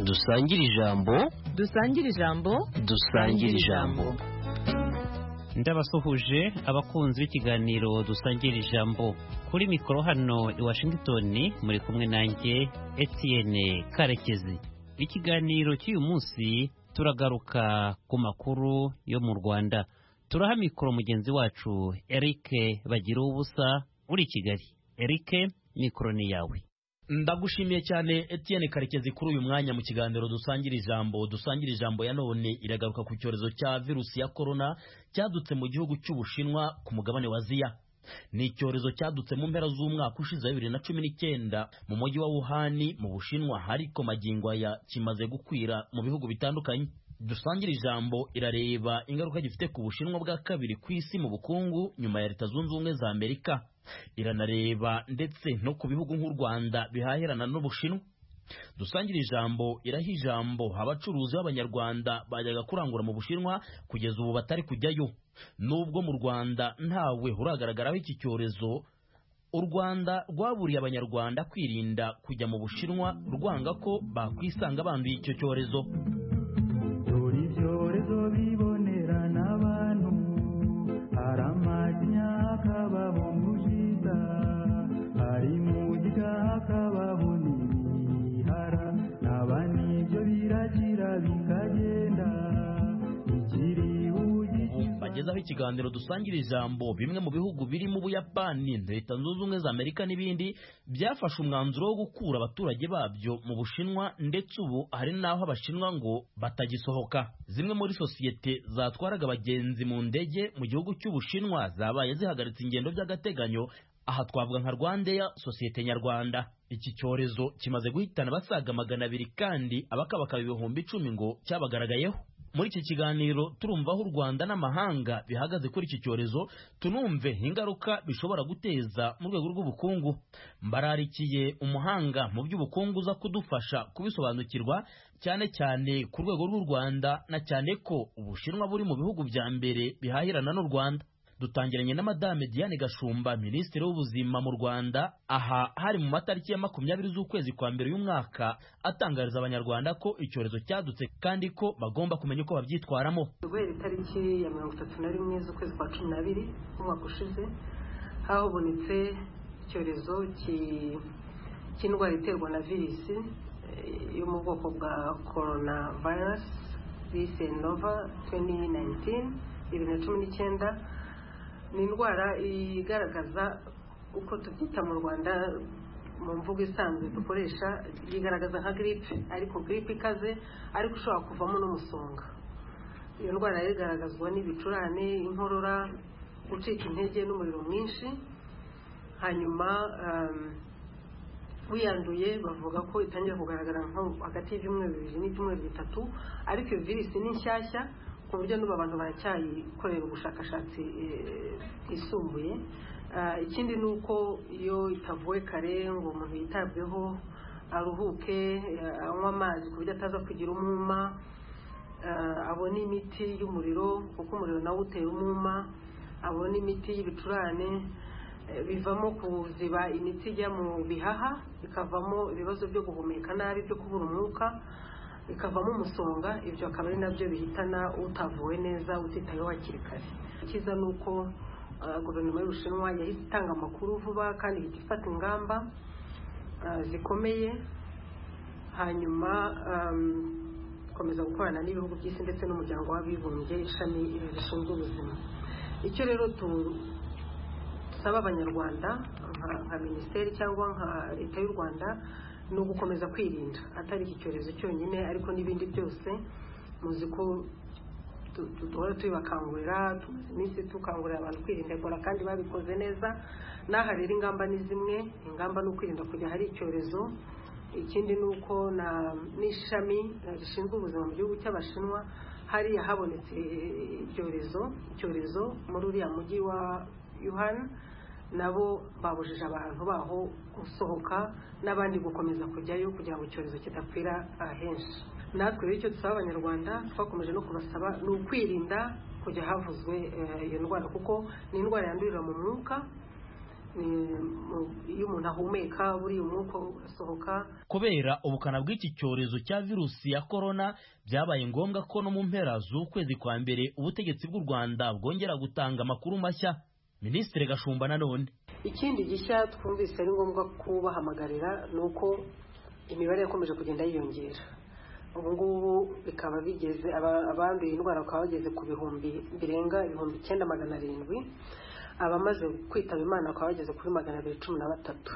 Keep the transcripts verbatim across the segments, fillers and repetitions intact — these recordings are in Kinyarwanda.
dusangire ijambo dusangire ijambo dusangire ijambo ndabasuhuje abakunzi b'ikiganiro dusangira ijambo kuri mikoro hano i Washington muri kumwe nanjye Etienne Karekezi. Ikiganiro cy'uyu munsi turagaruka ku makuru yo mu Rwanda. Turaha mikoro mugenzi wacu Eric Bagira ubusa uri Kigali. Eric, mikoro ni yawe. Ndagushimiye cyane Etienne Karekezi kuri uyu mwanya mu kiganiro dusangira ijambo. Dusangira ijambo ya none iragaruka ku cyorezo cya virusi ya corona cyadutse mu gihugu cy'Ubushinwa ku mugabane wa Aziya. Ni icyorezo cyadutse mu mpera z'umwaka ushize bibiri na cumi n'icyenda mu mujyi wa Wuhan mu Bushinwa, ariko magingo aya kimaze gukwira mu bihugu bitandukanye. Dusangira ijambo irareba ingaruka gifite ku Bushinwa bwa kabiri ku isi mu bukungu nyuma ya Leta Zunze Ubumwe za Amerika. Iranareba ndetse no ku bihugu nk'u Rwanda bihahirana n'Ubushinwa. Dusangira ijambo iraha ijambo abacuruzi b'Abanyarwanda bajyaga kurangura mu Bushinwa kugeza ubu batari kujyayo. Nubwo mu Rwanda ntawe uragaragaraho iki cyorezo, u Rwanda rwaburiye Abanyarwanda kwirinda kujya mu Bushinwa rwanga ko bakwisanga banduye icyo cyorezo. Bagezaho ikiganiro dusangira ijambo, bimwe mu bihugu birimo Ubuyapani, Leta Zunze Ubumwe za Amerika n'ibindi byafashe umwanzuro wo gukura abaturage babyo mu Bushinwa, ndetse ubu hari naho Abashinwa ngo batagisohoka. Zimwe muri sosiyete zatwaraga abagenzi mu ndege mu gihugu cy'Ubushinwa zabaye zihagaritse ingendo by'agateganyo. Aha twavuga nka Rwandair, sosiyete nyarwanda. Iki cyorezo kimaze guhitana basaga magana abiri kandi abakabaka ibihumbi icumi ngo cyabagaragayeho. Muri iki kiganiro turumva aho u Rwanda n'amahanga bihagaze kuri iki cyorezo, tunumve ingaruka bishobora guteza mu rwego rw'ubukungu. Mbararikiye umuhanga mu by'ubukungu uza kudufasha kubisobanukirwa, cyane cyane ku rwego rw'u Rwanda, na cyane ko Ubushinwa buri mu bihugu bya mbere bihahirana n'u Rwanda. Dutangiranye na Madame Diane Gashumba, Minisitiri w'Ubuzima mu Rwanda, aha hari mu matariki ya makumyabiri z'ukwezi kwa mbere y'umwaka, atangariza Abanyarwanda ko icyorezo cyadutse kandi ko bagomba kumenya uko babyitwaramo. Guhera itariki ya mirongo itatu na rimwe z'ukwezi kwa cumi n'abiri umwaka ushize, habonetse icyorezo cy'indwara iterwa na virusi yo mu bwoko bwa coronavirus bise Nova twenty nineteen bibiri na cumi n'icyenda. Ni indwara igaragaza, uko tubyita mu Rwanda mu mvugo isanzwe dukoresha, yigaragaza nka gripe, ariko gripe ikaze, ariko ushobora kuvamo n'umusonga. Iyo ndwara igaragazwa n'ibicurane, inkorora, gucika intege n'umuriro mwinshi. Hanyuma um, wiyanduye bavuga ko itangira kugaragara nko hagati y'ibyumweru bibiri n'ibyumweru bitatu, ariko iyo virusi ni nshyashya ku buryo n'ubu abantu baracyayikorera ubushakashatsi bwisumbuye. Ikindi ni uko iyo itavuwe kare ngo umuntu yitabweho, aruhuke, anywe amazi ku buryo ataza kugira umwuma, abona imiti y'umuriro kuko umuriro nawo utera umwuma, abona imiti y'ibicurane, bivamo kuziba imiti ijya mu bihaha, bikavamo ibibazo byo guhumeka nabi, byo kubura umwuka, bikavamo umusonga. Ibyo akaba ari nabyo bihitana utavuwe neza, utitayeho hakiri kare. Ikiza ni uko uh, guverinoma y'Ubushinwa yahise itanga amakuru vuba kandi ihita ifata ingamba uh, zikomeye, hanyuma ikomeza um, gukorana n'ibihugu by'isi ndetse n'umuryango w'abibumbye, ishami rishinzwe ubuzima. Icyo rero tusaba Abanyarwanda nka minisiteri cyangwa nka Leta y'u Rwanda ni ugukomeza kwirinda, atari iki cyorezo cyonyine ariko n'ibindi byose. Muzi ko duhora tubakangurira, tumaze iminsi tukangurira abantu kwirinda Ebola kandi babikoze neza. N'aha rero ingamba ni zimwe, ingamba ni ukwirinda kujya hari icyorezo. Ikindi ni uko n'ishami rishinzwe ubuzima mu gihugu cy'Abashinwa hariya habonetse icyorezo icyorezo muri uriya mujyi wa Wuhan, nabo babujije abantu baho gusohoka n'abandi gukomeza kujyayo kugira ngo icyorezo kidakwira henshi. Natwe rero icyo dusaba Abanyarwanda, twakomeje no kubasaba, ni ukwirinda kujya havuzwe iyo ndwara kuko ni indwara yandurira mu mwuka, iyo umuntu ahumeka buriya umwuka urasohoka. Kubera ubukana bw'iki cyorezo cya virusi ya korona byabaye ngombwa ko no mu mpera z'ukwezi kwa mbere ubutegetsi bw'u Rwanda bwongera gutanga amakuru mashya. Minisitiri Gashumba nanone ikindi gishya twumvise ari ngombwa kubahamagarira ni uko imibare yakomeje kugenda yiyongera. Ubu ngubu bikaba bigeze abanduye indwara bakaba bageze ku bihumbi birenga ibihumbi icyenda magana arindwi, abamaze kwitaba Imana bakaba bageze kuri magana abiri cumi na batatu.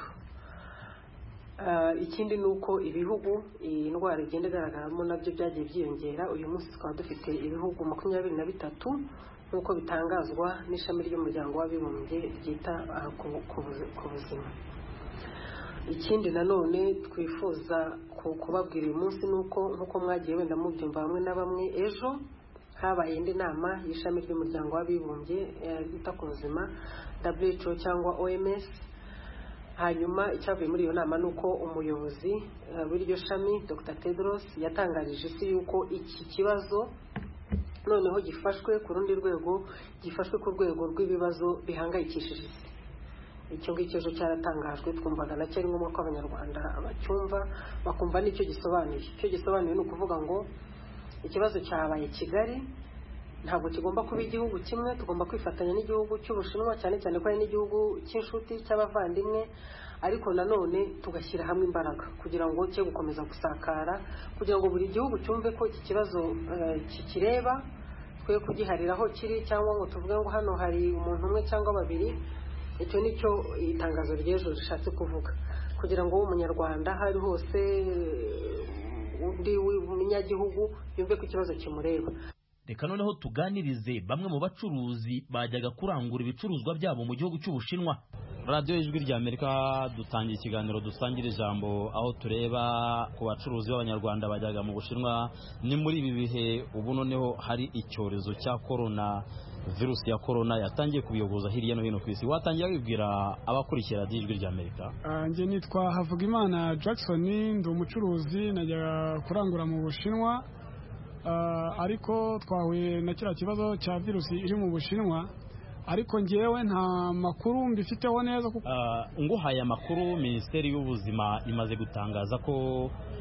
Ikindi ni uko ibihugu iyi ndwara igenda igaragaramo nabyo byagiye byiyongera. Uyu munsi tukaba dufite ibihugu makumyabiri na bitatu nk'uko bitangazwa n'ishami ry'umuryango w'abibumbye ryita ku buzima. Ikindi nanone twifuza kubabwira uyu munsi ni uko nk'uko mwagiye wenda mubyumva bamwe na bamwe, ejo habaye indi nama y'ishami ry'umuryango w'abibumbye ryita ku buzima W H O cyangwa O M S. Hanyuma icyavuye muri iyo nama ni uko umuyobozi w'iryo shami Dr Tedros yatangarije isi yuko iki kibazo noneho gifashwe ku rundi rwego, gifashwe ku rwego rw'ibibazo bihangayikishije isi. Icyo ngicyo ejo cyaratangajwe, twumvaga nacyo ari ngombwa ko abanyarwanda bacyumva bakumva n'icyo gisobanuye. Icyo gisobanuye ni ukuvuga ngo ikibazo cyabaye Kigali, ntabwo kigomba kuba igihugu kimwe, tugomba kwifatanya n'igihugu cy'Ubushinwa, cyane cyane ko ari n'igihugu cy'inshuti cy'abavandimwe, ariko nanone tugashyira hamwe imbaraga kugira ngo cye gukomeza gusakara, kugira ngo buri gihugu cyumve ko iki kibazo kikireba, twe kugiharira aho kiri cyangwa ngo tuvuge ngo hano hari umuntu umwe cyangwa babiri. Icyo nicyo itangazo ry'ejo rishatse kuvuga, kugira ngo umunyarwanda hari hose undi w'umunyagihugu yumve ko ikibazo kimureba. Reka noneho tuganirize bamwe mu bacuruzi bajyaga kurangura ibicuruzwa byabo mu gihugu cy'Ubushinwa. Radio Ijwi rya Amerika dutangiye ikiganiro dusangira ijambo, aho tureba ku bacuruzi b'abanyarwanda bajyaga mu Bushinwa. Ni muri ibi bihe ubu noneho hari icyorezo cya corona, virusi ya corona yatangiye kubiyogoza hirya no hino ku isi. Watangira wibwira abakurikira Radio Ijwi rya Amerika? Nje nitwa Havugimana Jackson, ndi umucuruzi najya kurangura mu Bushinwa. Uh, ariko twahuye na kira kibazo cya virusi iri mu Bushinwa, ariko ngewe nta makuru mbifiteho neza kuko uh, nguhaye amakuru. Minisiteri y'Ubuzima imaze gutangaza ko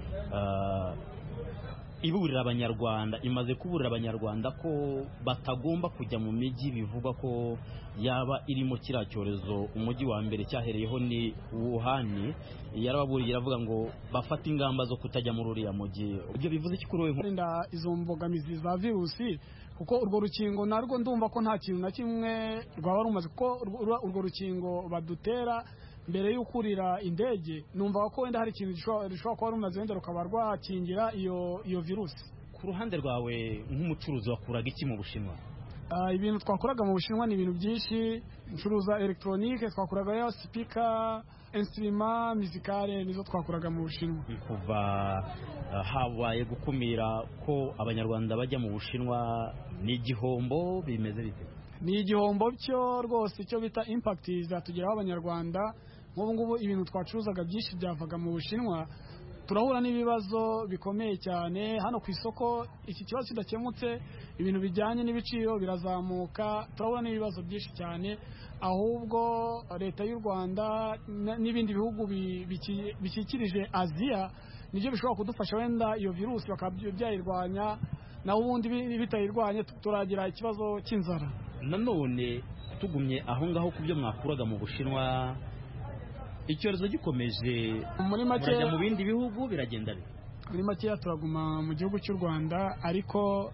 uh, iburira abanyarwanda imaze kuburira abanyarwanda ko batagomba kujya mu mijyi bivugwa ko yaba irimo kira cyorezo. Umujyi wa mbere cyahereyeho ni Wuhan, yarababuriye iravuga ngo bafata ingamba zo kutajya muri uriya mujyi. Ibyo bivuze iki kuri wewe? Kurinda izo mbogamizi za virusi, kuko urwo rukingo narwo ndumva ko nta kintu na kimwe rwaba rumaze, kuko urwo rukingo badutera mbere y'ukurira indege, numva ko wenda hari ikintu gishobora kuba rumaze wenda rukaba rwakingira iyo iyo virusi. Ku ruhande rwawe nk'umucuruzi wakuraga iki mu Bushinwa? Uh, ibintu twakuraga mu Bushinwa ni ibintu byinshi. Ncuruza electronique, twakuraga yo speaker, instrument musicale, nizo twakuraga mu Bushinwa. Kuva uh, habaye gukumira ko abanyarwanda bajya mu Bushinwa, ni igihombo bimeze bite? Ni igihombo cyo rwose, icyo bita impact zatugeraho abanyarwanda. Nk'ubu ngubu ibintu twacuruzaga byinshi byavaga mu Bushinwa, turahura n'ibibazo bikomeye cyane hano ku isoko. Iki kibazo kidakemutse, ibintu bijyanye n'ibiciro birazamuka, turahura n'ibibazo byinshi cyane. Ahubwo leta y'u Rwanda n'ibindi bihugu bikikirije Aziya nibyo bishobora kudufasha, wenda iyo virusi bakabyayirwanya, naho ubundi bitayirwanye turagira ikibazo cy'inzara. Nanone tugumye aho ngaho ku byo mwakuraga mu Bushinwa, icyorezo gikomeje muri make mu bindi bihugu biragenda bite? Muri make turaguma mu gihugu cy'u Rwanda, ariko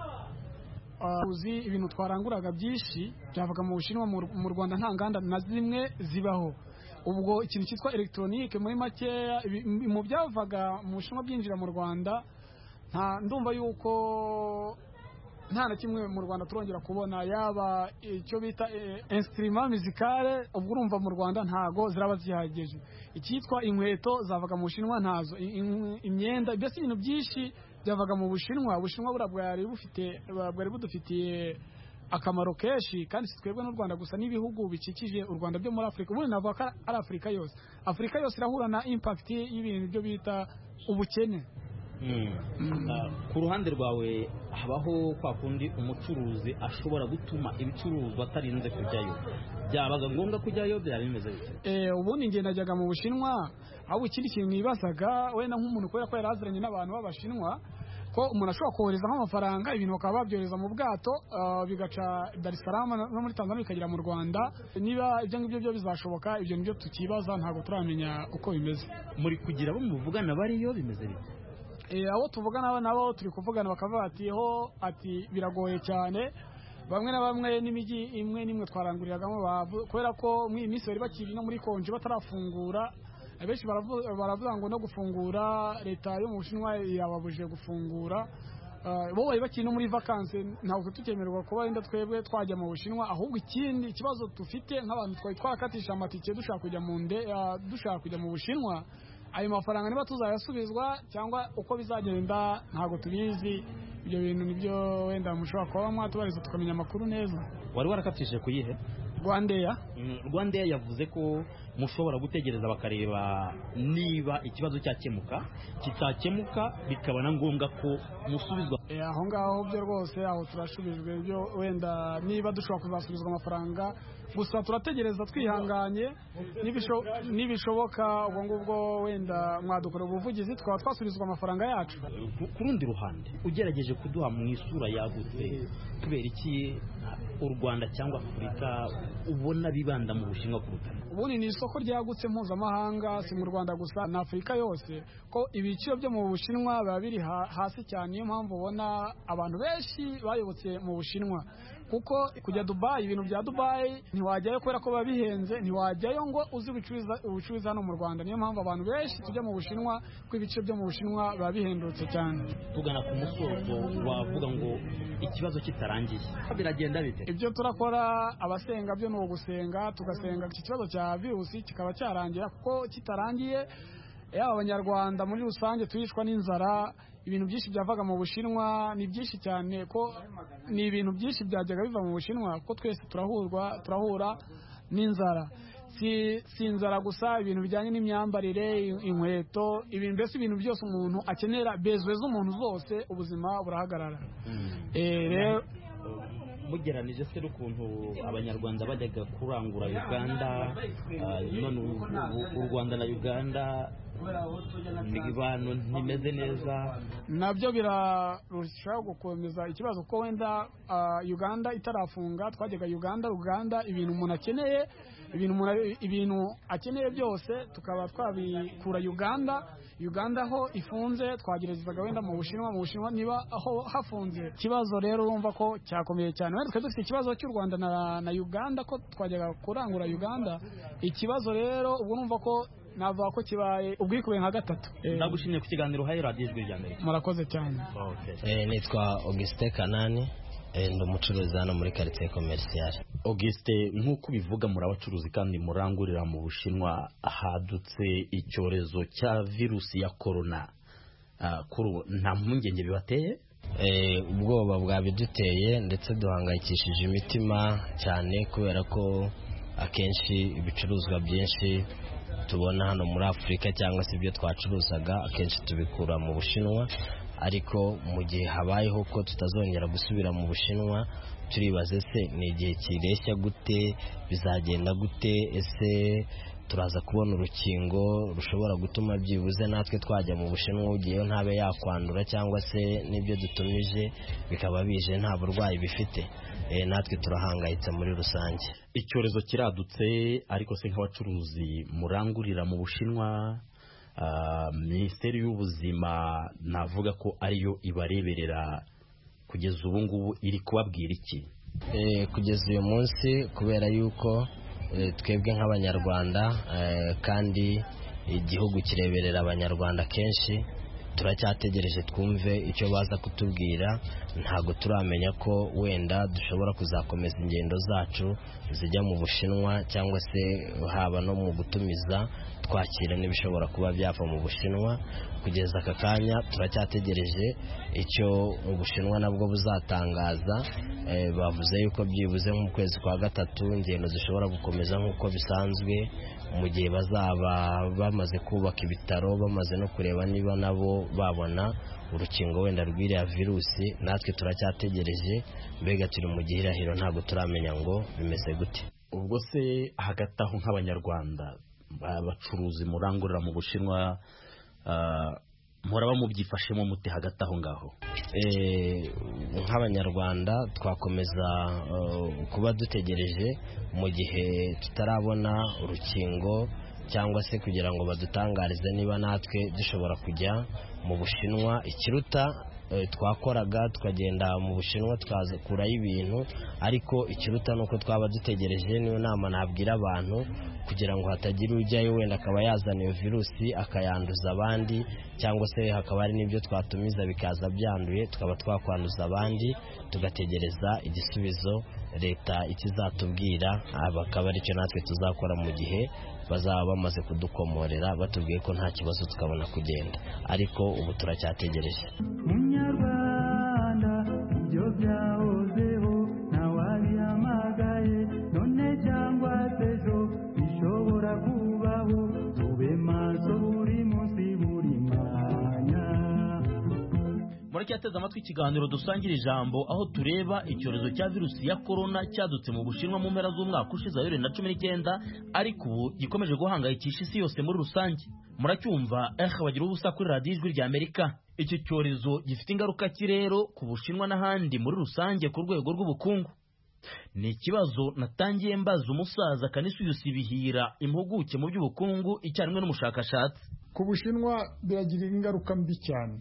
uzi ibintu twaranguraga byinshi byavaga mu Bushinwa. Mu Rwanda nta nganda na zimwe zibaho. Ubwo ikintu cyitwa electronique muri make mu byavaga mu Bushinwa byinjira mu Rwanda, nta ndumva yuko nta na kimwe mu Rwanda turongera kubona, yaba icyo bita instrument musicale. Ubwo urumva mu Rwanda ntago ziraba zihageje. Icyitwa inkweto zavaga mu Bushinwa ntazo, imyenda, byose ibintu byinshi byavaga mu Bushinwa. Ubushinwa burabwari bufite bwari budufitiye akamaro kenshi, kandi si twebwe n'u Rwanda gusa, n'ibihugu bikikije u Rwanda byo muri Afurika. Ubundi navuga ko ari Afurika yose. Afurika yose irahura na impact y'ibintu byo bita ubukene. ku ruhande rwawe habaho kwa kundi umucuruzi ashobora gutuma ibicuruzwa atarinze kujyayo, byabaga ngombwa kujyayo byari bimeze bite? Ubundi njye najyaga mu Bushinwa, aho ikindi kintu nibazaga wenda nk'umuntu kubera ko yari aziranye n'abantu b'Abashinwa ko umuntu ashobora kohereza nk'amafaranga ibintu bakaba babyohereza mu bwato bigaca Dar es Salaam no muri Tanzania bikagera mu Rwanda. Niba ibyo ngibyo byo bizashoboka, ibyo nibyo tukibaza, ntabwo turamenya uko bimeze. Muri kugira abo muvugana bariyo bimeze bite? Abo tuvugana nabo turi kuvugana bakavuga ati ho ati biragoye cyane, bamwe na bamwe n'imijyi imwe nimwe twaranguriragamo kubera ko mu minsi bari bakiri no muri konje batarafungura. Abenshi baravuga ngo no gufungura, leta yo mu Bushinwa yababujije gufungura. Bo bari bakiri no muri vacances, ntabwo tukemererwa kuba wenda twebwe twajya mu Bushinwa. Ahubwo ikindi kibazo dufite nk'abantu twari twakatisha amatike dushaka kujya mu nde dushaka kujya mu Bushinwa, ayo mafaranga niba tuzayasubizwa cyangwa uko bizagenda ntabwo tubizi. Ibyo bintu nibyo wenda mushobora kuba mwatubariza tukamenya amakuru neza. Wari warakatishije kuyihe? Rwandair. Rwandair yavuze ko mushobora gutegereza bakareba niba ikibazo cyakemuka, kitakemuka bikaba na ngombwa ko musubizwa. Aho ngaho byo rwose aho turashubijwe, byo wenda niba dushobora kuzasubizwa amafaranga, gusa turategereza twihanganye, nibishoboka ubwo ngubwo wenda mwadukora ubuvugizi tukaba twasubizwa amafaranga yacu. Ku rundi ruhande ugerageje kuduha mu isura yagutse, kubera iki u Rwanda cyangwa Afurika ubona bibanda mu Bushinwa kuruta? Ubundi ni isoko ryagutse mpuzamahanga, si mu Rwanda gusa na Afurika yose, ko ibiciro byo mu Bushinwa biba biri hasi cyane. Niyo mpamvu ubona abantu benshi bayobotse mu Bushinwa, kuko kujya Dubai, ibintu bya Dubai ntiwajyayo kubera ko biba bihenze, ntiwajyayo ngo uzi ubucuruzi hano mu Rwanda. Niyo mpamvu abantu benshi tujya mu Bushinwa, ko ibiciro byo mu Bushinwa biba bihendutse cyane. Tugana ku musozo, wavuga ngo ikibazo kitarangiye biragenda bite? Ibyo turakora abasenga byo ni ugusenga, tugasenga iki kibazo cya virusi kikaba cyarangira, kuko kitarangiye yaba abanyarwanda muri rusange tuyishwa n'inzara. Ibintu byinshi byavaga mu Bushinwa ni byinshi cyane, ko ni ibintu byinshi byajyaga biva mu Bushinwa, ko twese turahurwa turahura n'inzara. Si si inzara gusa, ibintu bijyanye n'imyambarire, inkweto, ibintu mbese ibintu byose umuntu akenera, bezwe z'umuntu zose, ubuzima burahagarara. Eh rero mugeranije se n'ukuntu abanyarwanda bajyaga kurangura Uganda, none u Rwanda na Uganda imibano ntimeze neza, nabyo birarushaho gukomeza ikibazo, ko wenda Uganda itarafunga twajyaga Uganda Uganda ibintu umuntu akeneye, ibintu ibintu akeneye byose tukaba twabikura Uganda. Uganda ho ifunze, twagerezaga wenda mu Bushinwa, mu Bushinwa niba aho hafunze. Ikibazo rero urumva ko cyakomeye cyane. Wenda twari dufite ikibazo cy'u Rwanda na, na Uganda, ko twajyaga kurangura Uganda. Ikibazo rero ubwo numva ko navuga ko kibaye ubwikubiye nka gatatu. Ndagushimye ku kiganiro hayi Radio Ijwi rya Amerika. Murakoze cyane. Okay. Eh nitwa Auguste Kanani, ndi umucuruzi hano muri quartier commercial. Auguste, nk'uko bivuga muri abacuruzi kandi murangurira mu Bushinwa, hadutse icyorezo cya virusi ya corona. Uh, kuru nta mpungenge bibateye? Eh ubwoba bwabiduteye, ndetse duhangayikishije imitima cyane, kubera ko akenshi ibicuruzwa byinshi tubona hano muri Afurika cyangwa se ibyo twacuruzaga akenshi tubikura mu Bushinwa, ariko mu gihe habayeho ko tutazongera gusubira mu Bushinwa, turibaze se ni igihe kireshya gute, bizagenda gute, ese turaza kubona urukingo rushobora gutuma byibuze natwe twajya mu Bushinwa ugiyeyo ntabe yakwandura, cyangwa se n'ibyo dutumije bikaba bije nta burwayi bifite. E, natwe turahangayitse muri rusange. Icyorezo kiradutse, ariko se nk'abacuruzi murangurira mu Bushinwa, uh, Minisiteri y'Ubuzima navuga ko ariyo ibareberera, kugeza ubu ngubu iri kubabwira iki? E, kugeza uyu munsi, kubera yuko e, twebwe nk'abanyarwanda e, kandi igihugu kireberera abanyarwanda kenshi, turacyategereje twumve icyo baza kutubwira. Ntago turamenya ko wenda dushobora kuzakomeza ingendo zacu zijya mu Bushinwa, cyangwa se haba no mu gutumiza twakira n'ibishobora kuba byava mu Bushinwa. kugeza aka kanya turacyategereje icyo Ubushinwa nabwo buzatangaza. Bavuze yuko byibuze mu kwezi kwa gatatu ingendo zishobora gukomeza nk'uko bisanzwe, mu gihe bazaba bamaze kubaka ibitaro, bamaze no kureba niba nabo babona urukingo wenda rw'iriya virusi. Natwe turacyategereje, mbega turi mu gihirahiro, ntabwo turamenya ngo bimeze gute. Ubwo se hagati aho nk'abanyarwanda abacuruzi murangurira mu Bushinwa muraba mubyifashemo muti hagati aho ngaho? Nk'abanyarwanda twakomeza kuba dutegereje mu gihe tutarabona urukingo, cyangwa se kugira ngo badutangarize niba natwe dushobora kujya mu Bushinwa. Ikiruta twakoraga tukagenda mu Bushinwa twazakurayo ibintu, ariko ikiruta nuko twaba dutegereje. Niyo nama nabwira abantu, kugira ngo hatagira ujyayo wenda akaba yazana iyo virusi akayanduza abandi, cyangwa se hakaba hari n'ibyo twatumiza bikaza byanduye tukaba twakwanduza abandi. Tugategereza igisubizo leta ikizatubwira, bakaba aricyo natwe tuzakora mu gihe bazaba bamaze kudukomorera batubwiye ko nta kibazo tukabona kugenda, ariko ubu turacyategereje. Munyarwanda ibyo byahozeho ntawabihamagaye, none cyangwa ejo bishobora kubaho, tube maso buri munsi buri mwanya. Muracyateze amatwi ikiganiro dusangira ijambo, aho tureba icyorezo cya virusi ya korona cyadutse mu Bushinwa mu mpera z'umwaka ushize wa bibiri na cumi n'icyenda, ariko ubu gikomeje guhangayikisha isi yose muri rusange. Muracyumva eh bagira ubusa kuri radiyo Ijwi rya Amerika. Iki cyorezo gifite ingaruka ki rero ku Bushinwa n'ahandi muri rusange ku rwego rw'ubukungu? Ni ikibazo natangiye mbaza umusaza Kanisusi Bihira, impuguke mu by'ubukungu icyarimwe n'umushakashatsi. Ku Bushinwa biragira ingaruka mbi cyane.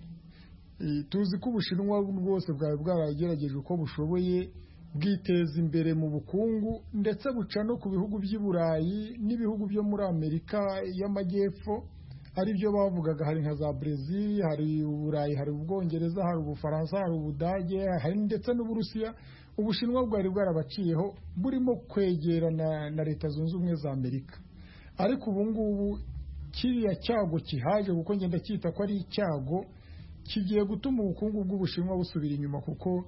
Tuzi ko Ubushinwa bwose bwawe bwaragerageje uko bushoboye bwiteza imbere mu bukungu, ndetse buca no ku bihugu by'i Burayi n'ibihugu byo muri Amerika y'Amajyepfo, ari byo bavugaga. Hari nka za Brazil, hari Uburayi, hari Ubwongereza, hari Ubufaransa, hari Ubudage, hari ndetse n'Uburusiya. Ubushinwa bwari bwarabaciyeho, burimo kwegerana na Leta Zunze Ubumwe za Amerika. Ariko ubu ngubu kiriya cyago kihaje, kuko ngenda cyita ko ari icyago, kigiye gutuma ubukungu bw'Ubushinwa busubira inyuma. Kuko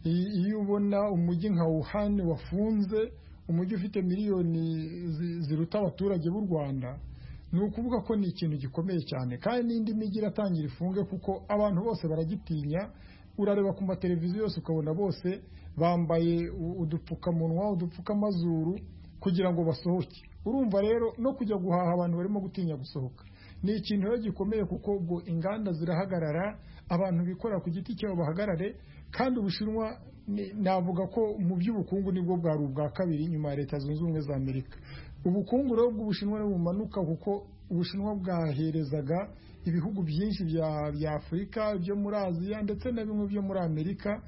iyo ubona umujyi nka Wuhan wafunze, umujyi ufite miliyoni ziruta abaturage b'u Rwanda, ni ukuvuga ko ni ikintu gikomeye cyane. Kandi n'indi mijyi iratangira ifunge, kuko abantu bose baragitinya. Urareba ku mateleviziyo yose ukabona bose bambaye udupfukamunwa, udupfukamazuru kugira ngo basohoke. Urumva rero no kujya guhaha abantu barimo gutinya gusohoka. Ni ikintu rero gikomeye, kuko ubwo inganda zirahagarara, abantu bikorera ku giti cyabo bahagarare. Kandi Ubushinwa navuga ko mu by'ubukungu nibwo bwari ubwa kabiri nyuma ya Leta Zunze Ubumwe za Amerika. Ubukungu rero bw'Ubushinwa bumanuka, kuko Ubushinwa bwaherezaga ibihugu byinshi bya bya Afurika, byo muri Aziya, ndetse na bimwe byo muri Amerika.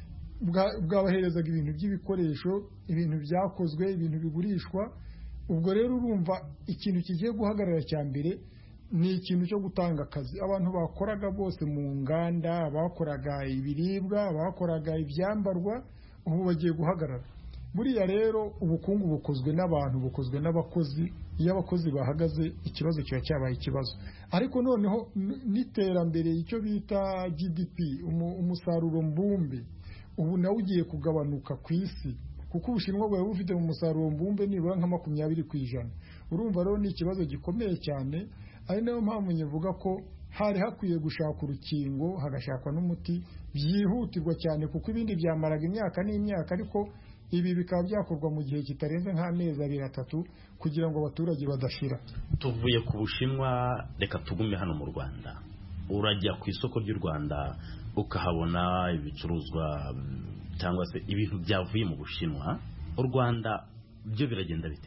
Bwabaherezaga ibintu by'ibikoresho, ibintu byakozwe, ibintu bigurishwa. Ubwo rero urumva ikintu kigiye guhagarara cya mbere ni ikintu cyo gutanga akazi. Abantu bakoraga bose mu nganda, bakoraga ibiribwa, bakoraga ibyambarwa, ubu bagiye guhagarara. Buriya rero ubukungu bukozwe n'abantu, bukozwe n'abakozi. Iyo abakozi bahagaze, ikibazo kiba cyabaye ikibazo. Ariko noneho n'iterambere, icyo bita G D P, umusaruro mbumbe, ubu nawe ugiye kugabanuka ku isi, kuko Ubushinwa bwawe bufite mu musaruro mbumbe nibura nka makumyabiri ku ijana. Urumva rero ni ikibazo gikomeye cyane. Ari nayo mpamvu nyivuga ko hari hakwiye gushaka urukingo, hagashakwa n'umuti byihutirwa cyane, kuko ibindi byamaraga imyaka n'imyaka, ariko ibi bikaba byakorwa mu gihe kitarenze nk'amezi abiri atatu, kugira ngo abaturage badashira. Tuvuye ku Bushinwa, reka tugume hano mu Rwanda. Urajya ku isoko ry'u Rwanda ukahabona ibicuruzwa cyangwa se ibintu byavuye mu Bushinwa. U Rwanda byo biragenda bite?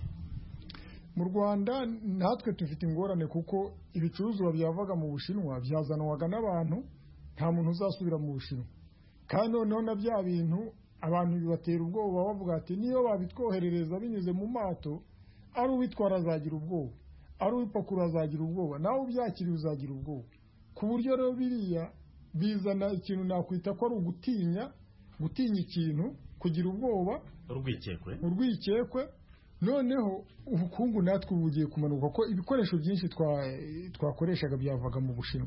Mu Rwanda natwe dufite ingorane, kuko ibicuruzwa byavaga mu Bushinwa byazanwaga n'abantu, nta muntu uzasubira mu Bushinwa. Kandi noneho na bya bintu abantu bibatera ubwoba, bavuga ati niyo babitwoherereza binyuze mu mato, ari ubitwara azagira ubwoba, ari ubipakura azagira ubwoba, nawe ubyakiriye uzagira ubwoba. Ku buryo rero biriya bizana ikintu nakwita ko ari ugutinya, gutinya ikintu, kugira ubwoba, urwikekwe urwikekwe noneho ubukungu natwe bugiye kumanuka, ko ibikoresho byinshi twakoreshaga byavaga mu Bushinwa.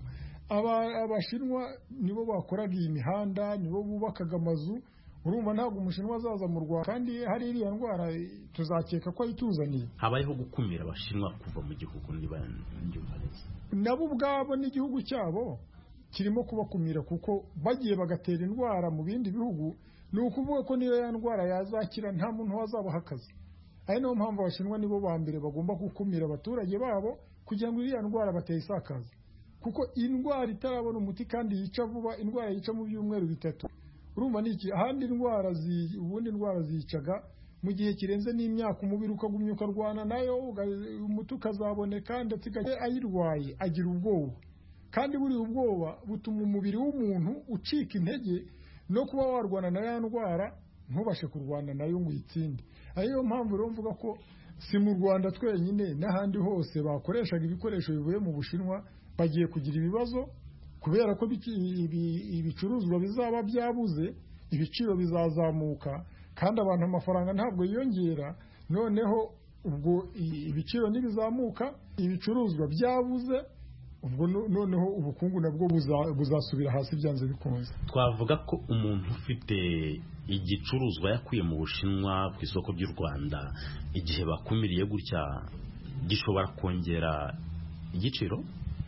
abashinwa nibo bakoraga iyi mihanda, nibo bubakaga amazu. Urumva ntabwo umushinwa azaza mu Rwanda kandi hari iriya ndwara tuzakeka ko ayituzaniye. Habayeho gukumira abashinwa kuva mu gihugu niba ndyumvise. Nabo ubwabo n'igihugu cyabo kirimo kubakumira kuko bagiye bagatera indwara mu bindi bihugu, ni ukuvuga ko niyo ya ndwara yazakira nta muntu wazabaha akazi. Ari niyo mpamvu abashinwa nibo ba mbere bagomba gukumira abaturage babo kugira ngo iriya ndwara batayisakaza, kuko indwara itarabona umuti kandi yica vuba, indwara yica mu byumweru bitatu. Urumva niki ahandi indwara zi ubundi indwara zicaga mu gihe kirenze n'imyaka, umubiri ukagumya ukarwana nayo, umuti ukazaboneka ndetse ayirwaye agira ubwoba, kandi buri ubwoba butuma umubiri w'umuntu ucika intege no kuba warwana na ya ndwara ntubashe kurwana nayo ngo uyitsinde. Ariyo mpamvu rero mvuga ko si mu Rwanda twenyine n'ahandi hose bakoreshaga ibikoresho bivuye mu Bushinwa bagiye kugira ibibazo, kubera ko ibicuruzwa bizaba byabuze, ibiciro bizazamuka kandi abantu amafaranga ntabwo yiyongera. Noneho ubwo ibiciro nibizamuka, ibicuruzwa byabuze, ubwo noneho ubukungu nabwo buzasubira hasi byanze bikunze. Twavuga ko umuntu ufite igicuruzwa yakuye mu Bushinwa ku isoko ry'u Rwanda, igihe bakumiriye gutya gishobora kongera igiciro.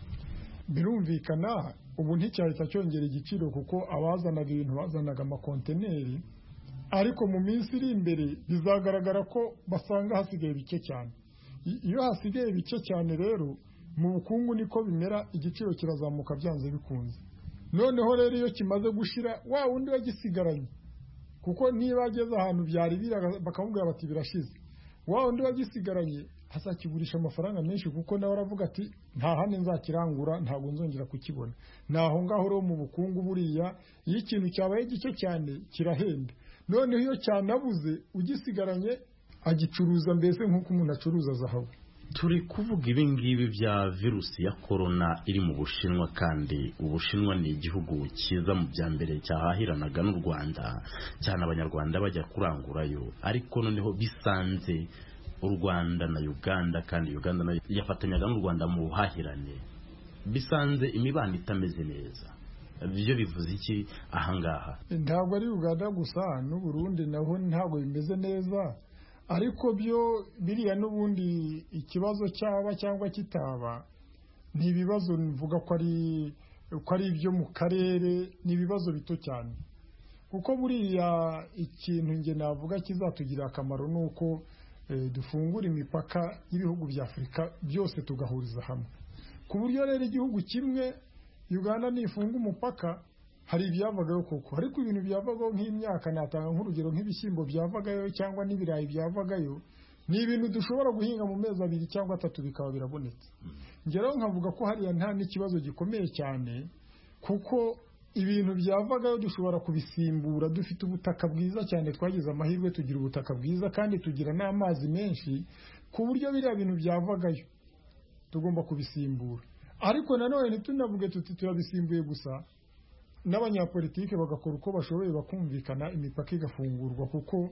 Birumvikana ubu nticyahita cyongera igiciro kuko abazanaga ibintu bazanaga amakonteneri, ariko mu minsi iri imbere bizagaragara ko basanga hasigaye bike cyane. Iyo hasigaye bike cyane rero mu bukungu niko bimera, igiciro kirazamuka byanze bikunze. Noneho rero iyo kimaze gushira wa wundi wagisigaranye, kuko niba ageze ahantu byari bakamubwira bati birashize, wa wundi wagisigaranye azakigurisha amafaranga menshi kuko nawe aravuga ati nta hane nzakirangura, ntabwo nzongera kukibona. Naho ngaho rero mu bukungu buriya iyo ikintu cyabaye gike cyane kirahenda, noneho iyo cyanabuze ugisigaranye agicuruza mbese nk'uko umuntu acuruza zahabu. Turi kuvuga ibi ngibi bya virusi ya corona iri mu Bushinwa, kandi Ubushinwa ni igihugu cyiza mu bya mbere cyahahiranaga n'u Rwanda cyane, abanyarwanda bajya kurangurayo, ariko noneho bisanze u Rwanda na Uganda, kandi Uganda nayo yafatanyaga n'u Rwanda mu buhahirane, bisanze imibano itameze neza. Byo bivuze iki ahangaha? Ntabwo ari Uganda gusa, n'u Burundi naho ntabwo bimeze neza, ariko byo biriya n'ubundi ikibazo cyaba cyangwa kitaba ni ibibazo mvuga ko ari ko ari ibyo mu karere, ni ibibazo bito cyane, kuko buriya ikintu nge navuga kizatugirira akamaro nuko e, dufungura imipaka y'ibihugu bya Afurika byose tugahuriza hamwe, ku buryo rero igihugu kimwe Uganda nifunga umupaka hari ibyavagayo koko, ariko ibintu byavagaho nk'imyaka, natanga nk'urugero nk'ibishyimbo byavagayo cyangwa n'ibirayi byavagayo, ni ibintu dushobora guhinga mu mezi abiri cyangwa atatu bikaba birabonetse. Ngeraho nkavuga ko hariya nta n'ikibazo gikomeye cyane, kuko ibintu byavagayo dushobora kubisimbura, dufite ubutaka bwiza cyane, twagize amahirwe tugira ubutaka bwiza kandi tugira n'amazi menshi, ku buryo biriya bintu byavagayo tugomba kubisimbura. Ariko nanone ntitunavuge tuti turabisimbuye gusa, n'abanyapolitike bagakora uko bashoboye bakumvikana imipaka igafungurwa, kuko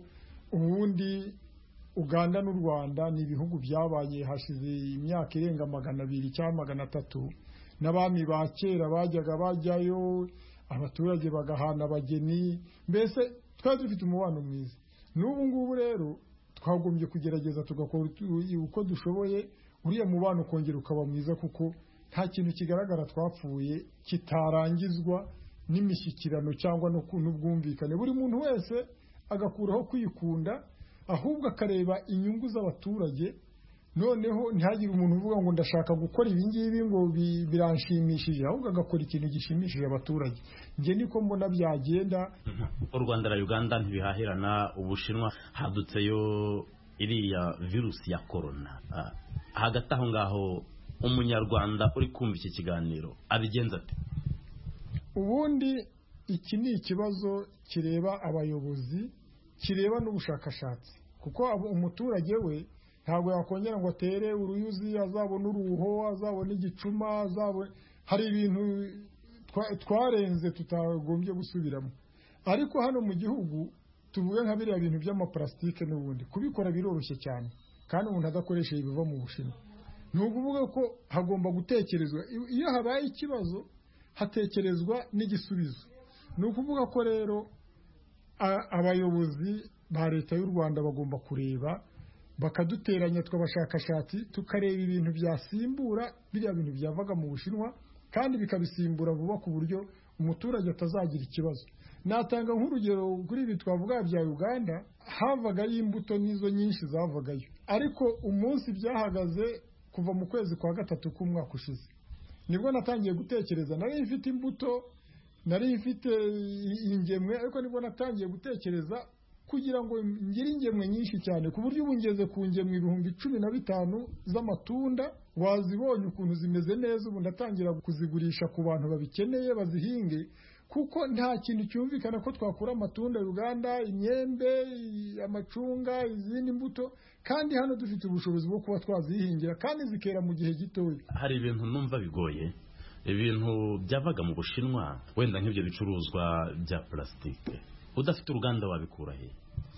ubundi Uganda n'u Rwanda ni ibihugu byabaye hashize imyaka irenga magana abiri cyangwa magana atatu, n'abami ba kera bajyaga bajyayo, abaturage bagahana abageni, mbese twari dufite umubano mwiza. N'ubu ngubu rero twagombye kugerageza tugakora uko dushoboye uriya mubano kongera ukaba mwiza, kuko nta kintu kigaragara twapfuye kitarangizwa n'imishyikirano cyangwa no n'ubwumvikane. Buri muntu wese agakuraho kwikunda, ahubwo akareba inyungu z'abaturage. Noneho ntihagire umuntu uvuga ngo ndashaka gukora ibi ngibi ngo biranshimishije, ahubwo agakora ikintu gishimishije abaturage. Nge niko mbona byagenda. U Rwanda na Uganda ntibihahirana, Ubushinwa hadutseyo iriya virusi ya corona. Hagati aho ngaho umunyarwanda uri kumva iki kiganiro abigenza ate? Ubundi iki ni ikibazo kireba abayobozi, kireba n'ubushakashatsi, kuko umuturage we ntabwo yakongera ngo atere uruyuzi, azabona uruho, azabona igicuma, azabona hari ibintu twarenze tutagombye gusubiramo. Ariko hano mu gihugu tuvuge nka biriya bintu by'amaplastike n'ubundi kubikora biroroshye cyane, kandi umuntu adakoresheje ibiva mu Bushinwa. Ni ukuvuga ko hagomba gutekerezwa, iyo habaye ikibazo hatekerezwa n'igisubizo. Ni ukuvuga ko rero abayobozi ba leta y'u Rwanda bagomba kureba bakaduteranya tw'abashakashatsi tukareba ibintu byasimbura biriya bintu byavaga mu Bushinwa kandi bikabisimbura vuba ku buryo umuturage atazagira ikibazo. Natanga nk'urugero kuri ibi twavuga bya Uganda, havagayo imbuto n'izo nyinshi zavagayo, ariko umunsi byahagaze kuva mu kwezi kwa gatatu k'umwaka ushize nibwo natangiye gutekereza. Nari mfite imbuto, nari mfite ingemwe, ariko nibwo natangiye gutekereza kugira ngo ngire ingemwe nyinshi cyane ku buryo ubu ngeze ku ngemwe ibihumbi cumi na bitanu z'amatunda. Wazibonye ukuntu zimeze neza, ubu ndatangira kuzigurisha ku bantu babikeneye bazihinge, kuko nta kintu cyumvikana ko twakura amatunda Uganda, imyembe, amacunga, izindi mbuto, kandi hano dufite ubushobozi bwo kuba twazihingira kandi zikera mu gihe gitoya. Hari ibintu numva bigoye, ibintu byavaga mu Bushinwa, wenda nk'ibyo bicuruzwa bya plastike, udafite uruganda wabikura he?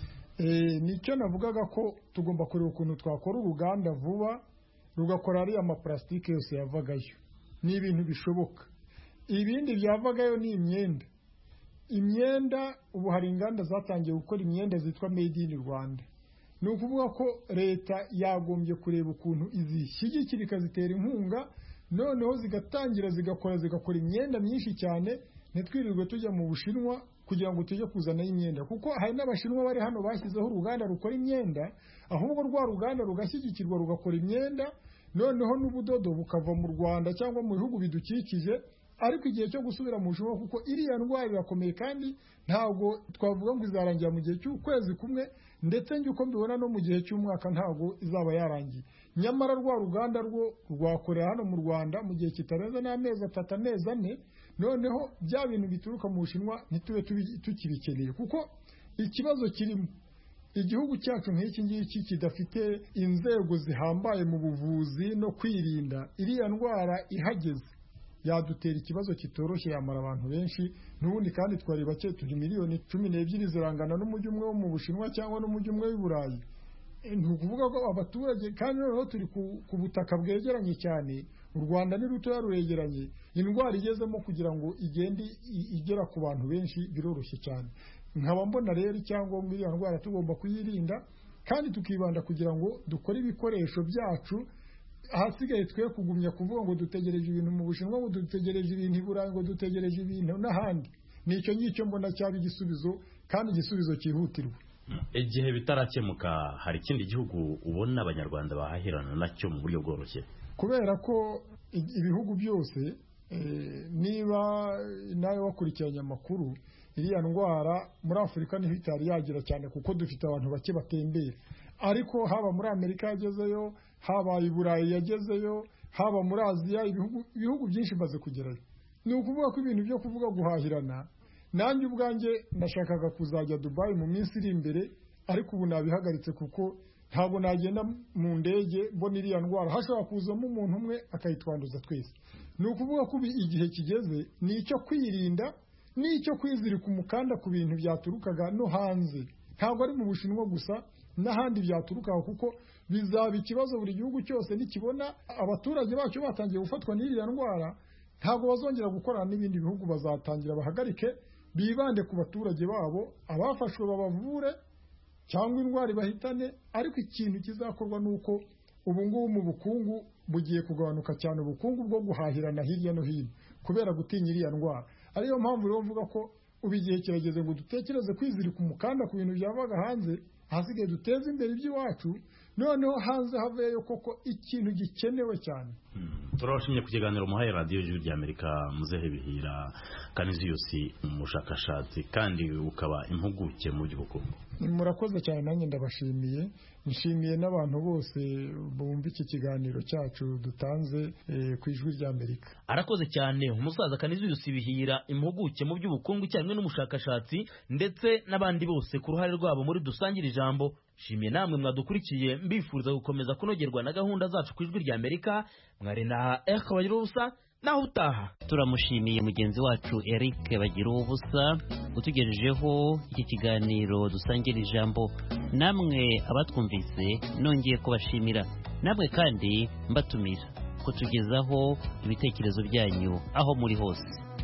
Eh, nicyo navugaga ko tugomba kureba ukuntu twakora uruganda vuba rugakora ari ama plastike yose yavagayo. Ni ibintu bishoboka. Ibindi byavagayo ni imyenda. Imyenda ubu hari inganda zatangiye gukora imyenda zitwa made in Rwanda. Ni ukuvuga ko leta yagombye kureba ukuntu izishyigikira ikazitera inkunga, noneho zigatangira zigakora zigakora imyenda myinshi cyane, ntitwirirwe tujya mu Bushinwa kugira ngo tujye kuzana imyenda, kuko hari n'Abashinwa bari hano bashyizeho uruganda rukora imyenda, ahubwo rwa ruganda rugashyigikirwa rugakora imyenda, noneho n'ubudodo bukava mu Rwanda cyangwa mu bihugu bidukikije. Ariko igihe cyo gusubira mu Bushinwa, kuko iriya ndwara irakomeye kandi ntabwo twavuga ngo izarangira mu gihe cy'ukwezi kumwe, ndetse njye uko mbibona no mu gihe cy'umwaka ntabwo izaba yarangiye. Nyamara rwa ruganda rwo rwakorera hano mu Rwanda mu gihe kitarenze n'amezi atatu amezi ane, noneho bya bintu bituruka mu Bushinwa ntitube tukibikeneye, kuko ikibazo kirimo igihugu cyacu nk'iki ngiki kidafite inzego zihambaye mu buvuzi no kwirinda iriya ndwara ihageze, yadutera ikibazo kitoroshye, yamara abantu benshi. N'ubundi kandi twari bake, turi miliyoni cumi n'ebyiri zirangana n'umujyi umwe wo mu Bushinwa cyangwa n'umujyi umwe w'i Burayi. Ni ukuvuga ko abaturage, kandi noneho turi ku butaka bwegeranye cyane, u Rwanda ni rutoya ruregeranye, indwara igezemo kugira ngo igende igera ku bantu benshi biroroshye cyane. Nkaba mbona rero icyangombwa iriya ndwara tugomba kuyirinda kandi tukibanda kugira ngo dukore ibikoresho byacu, ahasigaye twe kugumya kuvuga ngo dutegereje ibintu mu Bushinwa, ngo dutegereje ibintu i Burayi, ngo dutegereje ibintu n'ahandi. Nicyo ngicyo mbona cyaba igisubizo, kandi igisubizo cyihutirwa. Igihe bitarakemuka, hari ikindi gihugu ubona abanyarwanda bahahirana nacyo mu buryo bworoshye? Kubera ko ibihugu byose, niba nawe wakurikiranye amakuru, iriya ndwara muri Afurika niho itari yagira cyane, kuko dufite abantu bake batembera. Ariko haba muri Amerika yagezeyo, haba i Burayi yagezeyo, haba muri Aziya, ibihugu ibihugu byinshi maze kugerayo. Ni ukuvuga ko ibintu byo kuvuga guhahirana, nanjye ubwanjye ndashakaga kuzajya Dubai mu minsi iri imbere, ariko ubu nabihagaritse kuko ntabwo nagenda mu ndege mbona iriya ndwara hashobora kuzamo umuntu umwe akayitwanduza twese. Ni ukuvuga ko igihe kigeze ni icyo kwirinda, ni icyo kwizirika umukanda ku bintu byaturukaga no hanze, ntabwo ari mu Bushinwa gusa, n'ahandi byaturukaho, kuko bizaba ikibazo buri gihugu cyose nikibona abaturage bacyo batangiye gufatwa n'iriya ndwara. Ntabwo bazongera gukorana n'ibindi bihugu, bazatangira bahagarike, bibande ku baturage babo, abafashwe babavure cyangwa indwara ibahitane. Ariko ikintu kizakorwa nuko ubu ngubu mu bukungu bugiye kugabanuka cyane, ubukungu bwo guhahirana hirya no hino kubera gutinya iriya ndwara. Ariyo mpamvu rero mvuga ko ubu igihe kirageze ngo dutekereze kwizirika umukanda ku bintu byavaga hanze, hasigaye duteze imbere iby'iwacu, noneho hanze haveyo koko ikintu gikenewe cyane. Turabashimye ku kiganiro muhaye radiyo y'Ijwi ry'Amerika, Muzehe Bihira Canisius, umushakashatsi kandi ukaba impuguke mu by'ubukungu. Murakoze cyane, nanjye ndabashimiye. Nshimiye n'abantu bose bumva iki kiganiro cyacu dutanze eh, ku Ijwi ry'Amerika. Arakoze cyane umusaza Canisius Bihira, impuguke mu by'ubukungu cyane n'umushakashatsi, ndetse n'abandi bose ku ruhare rwabo muri dusangira ijambo. Shimiye namwe mwadukurikiye, mbifuriza gukomeza kunogerwa na gahunda zacu ku Ijwi ry'Amerika. Mwari na Eric Bagiruwubusa, naho utaha. Turamushimiye mugenzi wacu Eric Bagiruwubusa utugejejeho iki kiganiro dusangira ijambo. Namwe abatwumvise nongeye kubashimira, namwe kandi mbatumira kutugezaho ibitekerezo byanyu aho muri hose.